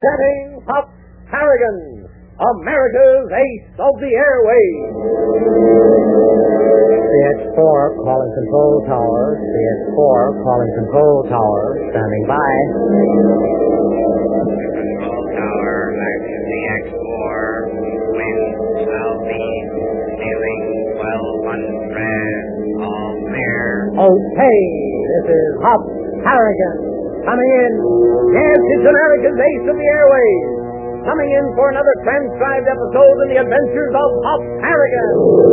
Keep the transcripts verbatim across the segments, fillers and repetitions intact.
Setting Pop Harrigan, America's Ace of the Airways. C H four calling control tower. C H four calling control tower. Standing by. Control tower, back to C X four. Wind southeast, ceiling twelve hundred. All clear. Okay, this is Pop Harrigan coming in. Yes, it's America's Ace of the Airways. Coming in for another transcribed episode in the adventures of Pop Harrigan.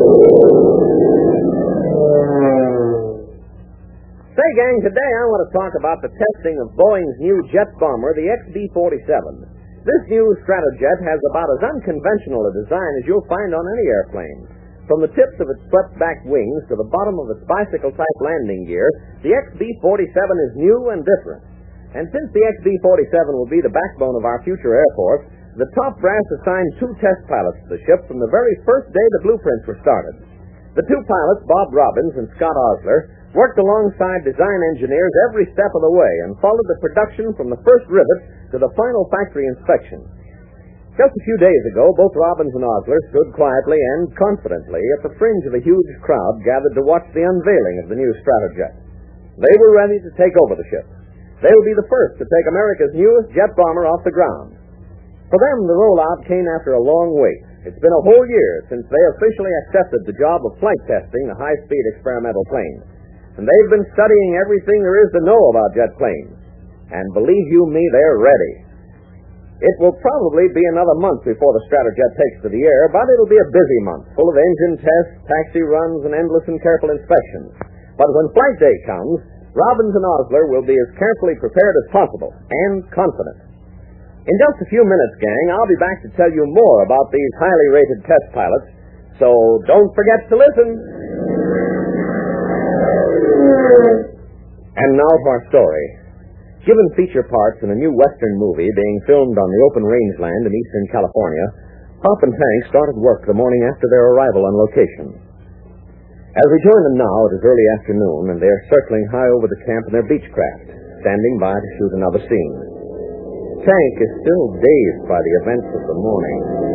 Say, gang, today I want to talk about the testing of Boeing's new jet bomber, the X B forty-seven. This new Stratojet has about as unconventional a design as you'll find on any airplane. From the tips of its swept-back wings to the bottom of its bicycle-type landing gear, the X B forty-seven is new and different. And since the X B forty-seven will be the backbone of our future Air Force, the top brass assigned two test pilots to the ship from the very first day the blueprints were started. The two pilots, Bob Robbins and Scott Osler, worked alongside design engineers every step of the way and followed the production from the first rivet to the final factory inspection. Just a few days ago, both Robbins and Osler stood quietly and confidently at the fringe of a huge crowd gathered to watch the unveiling of the new Stratojet. They were ready to take over the ship. They will be the first to take America's newest jet bomber off the ground. For them, the rollout came after a long wait. It's been a whole year since they officially accepted the job of flight testing the high-speed experimental plane. And they've been studying everything there is to know about jet planes. And believe you me, they're ready. It will probably be another month before the Stratojet takes to the air, but it'll be a busy month, full of engine tests, taxi runs, and endless and careful inspections. But when flight day comes, Robbins and Osler will be as carefully prepared as possible, and confident. In just a few minutes, gang, I'll be back to tell you more about these highly rated test pilots, so don't forget to listen. And now to our story. Given feature parts in a new Western movie being filmed on the open rangeland in eastern California, Pop and Hank started work the morning after their arrival on location. As we join them now, it is early afternoon, and they are circling high over the camp in their Beechcraft, standing by to shoot another scene. Hank is still dazed by the events of the morning.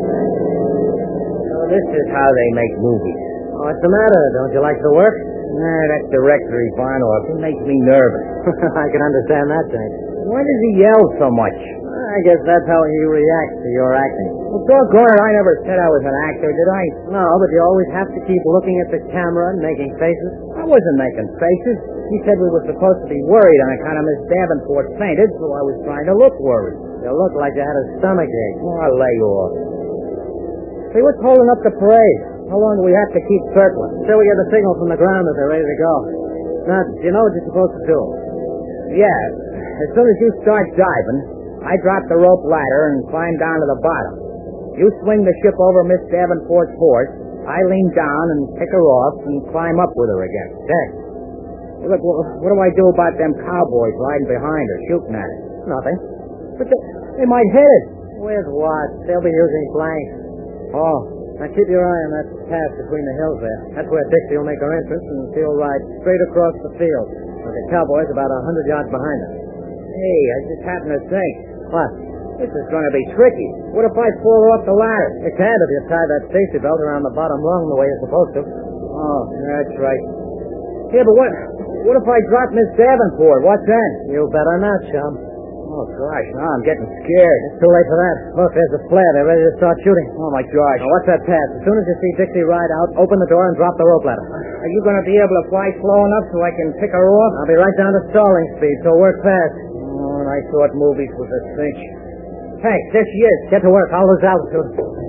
So this is how they make movies. What's the matter? Don't you like the work? Nah, that directory Von Orff, it makes me nervous. I can understand that, Hank. Why does he yell so much? I guess that's how he reacts to your acting. Well, doggone it, I never said I was an actor, did I? No, but you always have to keep looking at the camera and making faces. I wasn't making faces. He said we were supposed to be worried on account of Miss Davenport fainted, so I was trying to look worried. You looked like you had a stomachache. Oh, I'll lay you off. Say, what's holding up the parade? How long do we have to keep circling? Till we get a signal from the ground that they're ready to go. Now, do you know what you're supposed to do? Yeah, as soon as you start diving, I drop the rope ladder and climb down to the bottom. You swing the ship over Miss Davenport's horse, I lean down and pick her off and climb up with her again. There. Hey, look, what do I do about them cowboys riding behind her, shooting at her? Nothing. But they, they might hit it. With what? They'll be using blanks. Oh, now keep your eye on that path between the hills there. That's where Dixie will make her entrance, and she'll ride straight across the field. With the cowboys about a hundred yards behind her. Hey, I just happened to think. What? This is going to be tricky. What if I fall off the ladder? You can't if you tie that safety belt around the bottom rung the way you're supposed to. Oh, that's right. Yeah, but what... What if I drop Miss Davenport? What's then? You better not, chum. Oh, gosh, now I'm getting scared. It's too late for that. Look, there's a flare. They're ready to start shooting. Oh, my gosh. Now, what's that path? As soon as you see Dixie ride out, open the door and drop the rope ladder. Are you going to be able to fly slow enough so I can pick her off? I'll be right down to stalling speed, so work fast. Oh, and I thought movies was a cinch. Hank, there she is. Get to work. I'll lose altitude.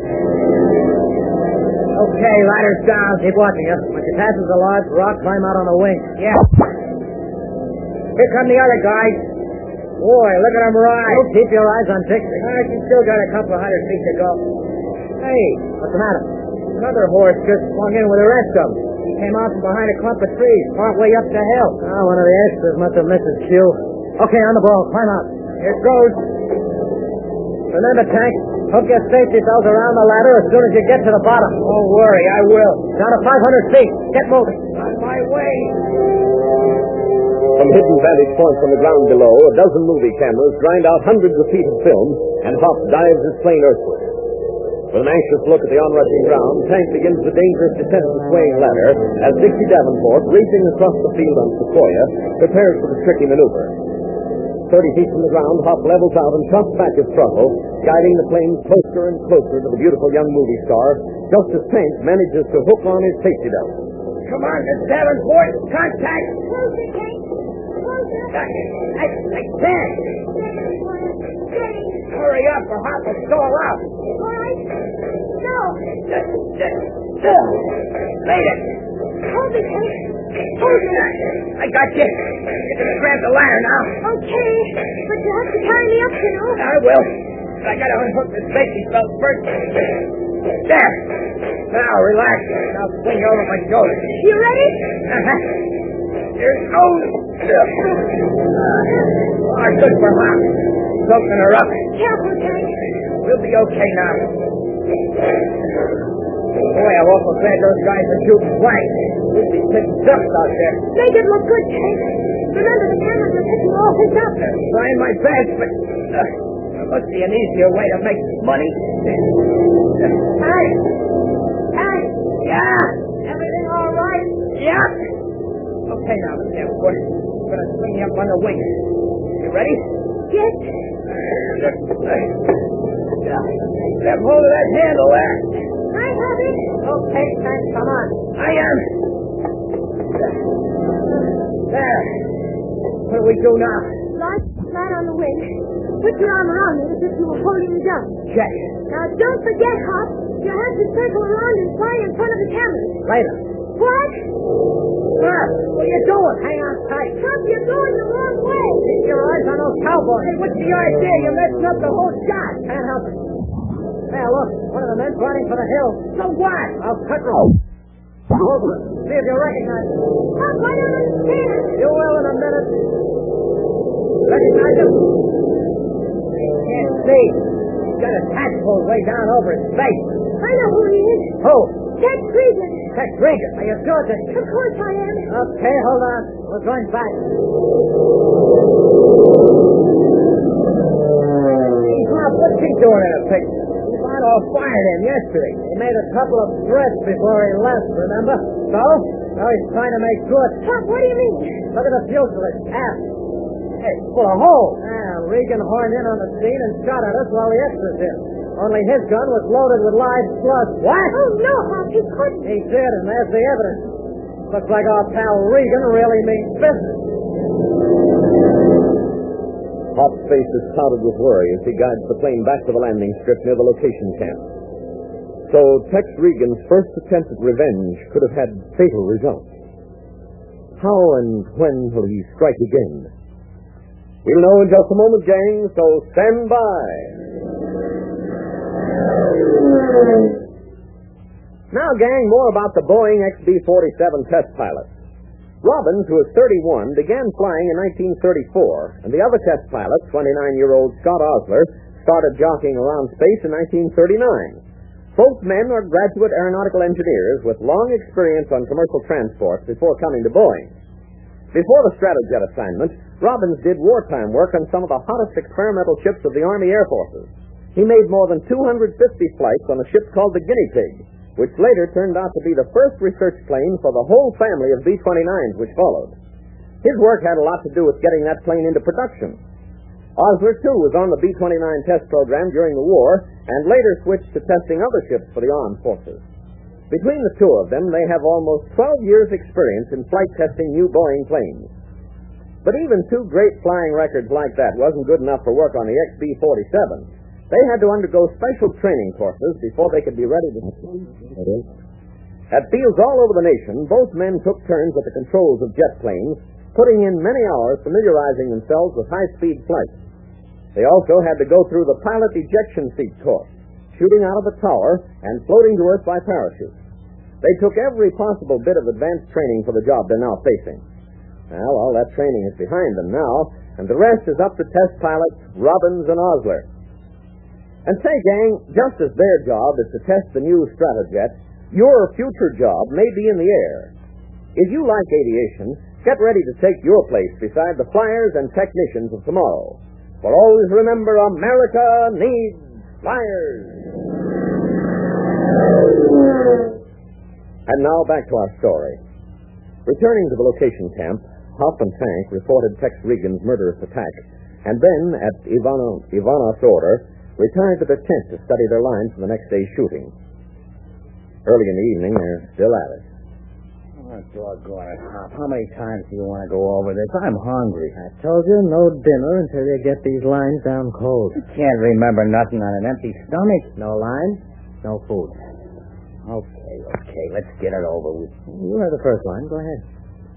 Okay, ladder's down. Keep watching her. When she passes the large rock, climb out on the wing. Yeah. Here come the other guys. Boy, look at them ride. Oh, keep your eyes on Dixie. Uh, she's still got a couple of hundred feet to go. Hey, what's the matter? Another horse just swung in with the rest of them. He came out from behind a clump of trees, partway up the hill. Oh, one of the extras must have missed his cue. Okay, on the ball. Climb out. Here it goes. Remember, Tank, hook your safety belt around the ladder as soon as you get to the bottom. Don't worry, I will. Down to five hundred feet. Get moving. On my way. From hidden vantage points on the ground below, a dozen movie cameras grind out hundreds of feet of film, and Hop dives his plane earthward. With an anxious look at the onrushing ground, Tank begins the dangerous descent of the swaying ladder as Dixie Davenport, racing across the field on Sequoia, prepares for the tricky maneuver. Thirty feet from the ground, Hop levels out and trusts back his throttle, guiding the plane closer and closer to the beautiful young movie star, just as Tank manages to hook on his safety belt. Come on, Miss Davenport, contact! Closer, Tank. Closer. I, I can't! Hurry up or Hop will stall out. All right. No. Made it! Hold it, Tank. Hold it. I got you. You can grab the ladder now. Okay. But you have to carry me up, you know. I will. But I gotta unhook the safety belt first. There. Now, relax. I'll swing over my shoulder. You ready? Uh-huh. Here's goes. Oh, good for Hop. Soaking her up. Careful, Tank. We'll be okay now. Boy, I'm awful glad those guys are shooting blank. We'd be picking dust out there. Make it look good, Tank. Remember, the cameras are picking all this up. Trying my best, but uh, there must be an easier way to make money. Tank. Tank. Yeah. Everything all right? Yeah. Okay, now, Miss Davenport. I'm going to swing you up on the wing. You ready? Yes. Grab hold of that handle there. I have it. Okay, Tank, come on. I am. There. What do we do now? Lie flat on the wing. Put your arm around me as if you were holding me down. Check. Now, don't forget, Hop. You have to circle around and fly in front of the cameras. Later. What? Stop. What are you doing? Hang on tight. Hop, you're going the wrong way. Keep your eyes on those cowboys. Hey, what's the idea? You're messing up the whole shot. Can't help it. There, look. One of the men's riding for the hill. So what? I'll cut rope. Over. See if you recognize him. Hop, I don't understand. You will in a minute. Recognize him? I can't see. He's got a tack pulled way down over his face. I know who he is. Who? Tex Regan. Tex Regan. Are you sure that... Of course I am. Okay, hold on. We're going back. Hey, Hop, what's he doing in the picture? He found all fired him yesterday. He made a couple of threats before he left, remember? So? Now he's trying to make good. Hop, what do you mean? Look at the fuselage. Aft. Hey, it's full of holes. Ah, Regan horned in on the scene and shot at us while the extras did. Only his gun was loaded with live slugs. What? Oh, no, Hop, he couldn't. He did, and there's the evidence. Looks like our pal Regan really means business. Hop's face is clouded with worry as he guides the plane back to the landing strip near the location camp. So Tex Regan's first attempt at revenge could have had fatal results. How and when will he strike again? We'll know in just a moment, gang, so stand by. Now, gang, more about the Boeing X B forty-seven test pilot. Robbins, who was thirty-one, began flying in nineteen thirty-four, and the other test pilot, twenty-nine-year-old Scott Osler, started jockeying around space in nineteen thirty-nine. Both men are graduate aeronautical engineers with long experience on commercial transport before coming to Boeing. Before the Stratojet assignment, Robbins did wartime work on some of the hottest experimental ships of the Army Air Forces. He made more than two hundred fifty flights on a ship called the Guinea Pig, which later turned out to be the first research plane for the whole family of B twenty-nines which followed. His work had a lot to do with getting that plane into production. Osler, too, was on the B twenty-nine test program during the war and later switched to testing other ships for the armed forces. Between the two of them, they have almost twelve years' experience in flight testing new Boeing planes. But even two great flying records like that wasn't good enough for work on the X B forty-seven. They had to undergo special training courses before they could be ready to... At fields all over the nation, both men took turns at the controls of jet planes, putting in many hours familiarizing themselves with high-speed flight. They also had to go through the pilot ejection seat course, shooting out of a tower and floating to Earth by parachute. They took every possible bit of advanced training for the job they're now facing. Well, all that training is behind them now, and the rest is up to test pilots Robbins and Osler. And say, gang, just as their job is to test the new Stratojet, your future job may be in the air. If you like aviation, get ready to take your place beside the flyers and technicians of tomorrow. For always remember, America needs flyers. And now back to our story. Returning to the location camp, Hop and Tank reported Tex Regan's murderous attack, and then, at Ivano, Ivanov's order, retired to their tent to study their lines for the next day's shooting. Early in the evening, they're still at it. Oh, doggone it, Hop. How many times do you want to go over this? I'm hungry. I told you, no dinner until you get these lines down cold. You can't remember nothing on an empty stomach. No lines, no food. Okay, okay, let's get it over with. You have the first line. Go ahead.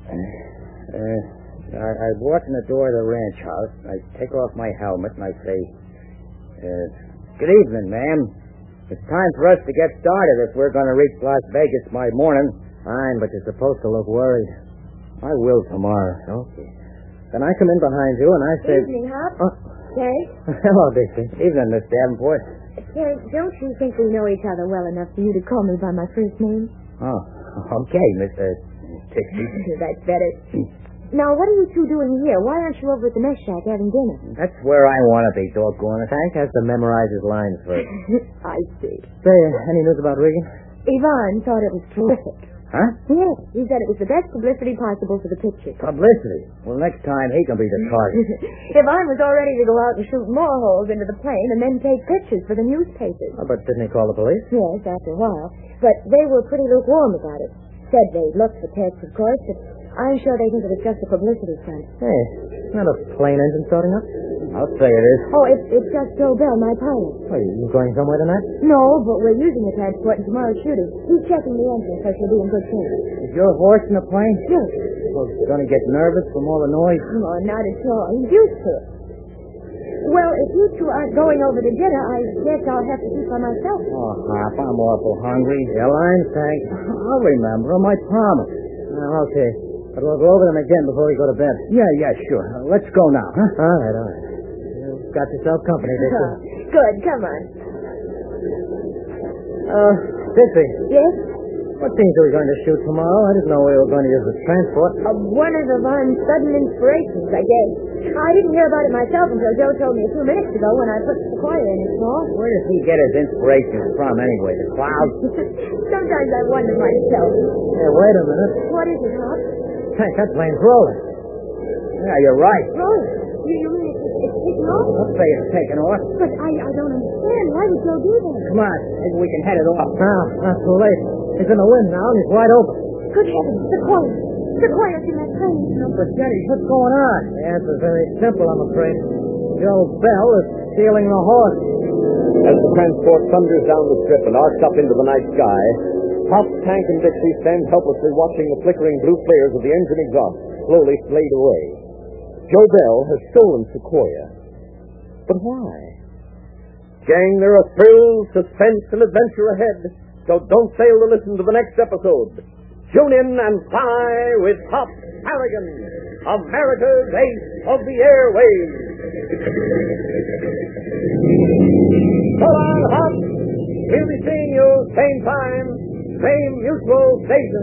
Uh, I, I walk in the door of the ranch house. I take off my helmet and I say, uh, good evening, ma'am. It's time for us to get started if we're going to reach Las Vegas by morning. Fine, but you're supposed to look worried. I will tomorrow. Okay. Then I come in behind you and I say... Evening, Hop. Oh. Terry? Hello, Dixie. Evening, Miss Davenport. Terry, don't you think we know each other well enough for you to call me by my first name? Oh, okay, Miss uh, Dixie. That's better. Now, what are you two doing here? Why aren't you over at the mess shack having dinner? That's where I want to be, doggone it. Hank has to memorize his lines first. I see. Say, uh, any news about Regan? Yvonne thought it was terrific. Huh? Yes, he said it was the best publicity possible for the picture. Publicity? Well, next time he can be the target. Yvonne was all ready to go out and shoot more holes into the plane and then take pictures for the newspapers. Oh, but didn't he call the police? Yes, after a while. But they were pretty lukewarm about it. Said they'd look for Tex, of course, but I'm sure they think it was just a publicity stunt. Hey, not a plane engine starting up? I'll say it is. Oh, it's, it's just Joe Bell, my pilot. Are you going somewhere tonight? No, but we're using the transport in tomorrow's shooting. He's checking the engine, so she'll be in good shape. Is your horse in the plane? Yes. Well, he's going to get nervous from all the noise. No, not at all. He's used to it. Well, if you two aren't going over to dinner, I guess I'll have to keep by myself. Oh, Hop, I'm awful hungry. Airline, thanks. I'll remember him, I promise. Uh, okay. But we'll go over them again before we go to bed. Yeah, yeah, sure. Uh, let's go now, huh? All right, all right. You've got yourself company, Dixie. Good, come on. Uh, Dixie. Yes? What scenes are we going to shoot tomorrow? I didn't know we were going to use the transport. Uh, one of Yvonne's sudden inspirations, I guess. I didn't hear about it myself until Joe told me a few minutes ago when I put the choir in his hall. Where does he get his inspirations from, anyway? The clouds? Sometimes I wonder myself. Hey, wait a minute. What is it, Hop? Hank, that plane's rolling. Yeah, you're right. Rolling? You, you mean it's, it's taking off? I'll say it's taking off. But I, I don't understand. Why would Joe do that? Come on, maybe we can head it off. No, not too late. He's in the wind now, and he's wide open. Good heavens, the choir. The choir's in that plane. No, but Jenny, what's going on? The answer's very simple, I'm afraid. Joe Bell is stealing the horse. As the transport thunders down the strip and arcs up into the night sky, Hop, Tank, and Dixie stand helplessly watching the flickering blue flares of the engine exhaust slowly fade away. Joe Bell has stolen Sequoia. But why? Gang, there are thrills, suspense, and adventure ahead, so don't fail to listen to the next episode. Tune in and fly with Hop Harrigan, America's ace of the airwaves. So long, Hop. We'll be seeing you same time, same mutual station.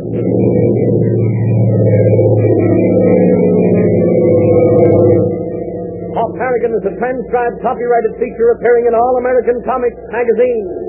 Hop Harrigan is a transcribed copyrighted feature appearing in All American Comics magazine.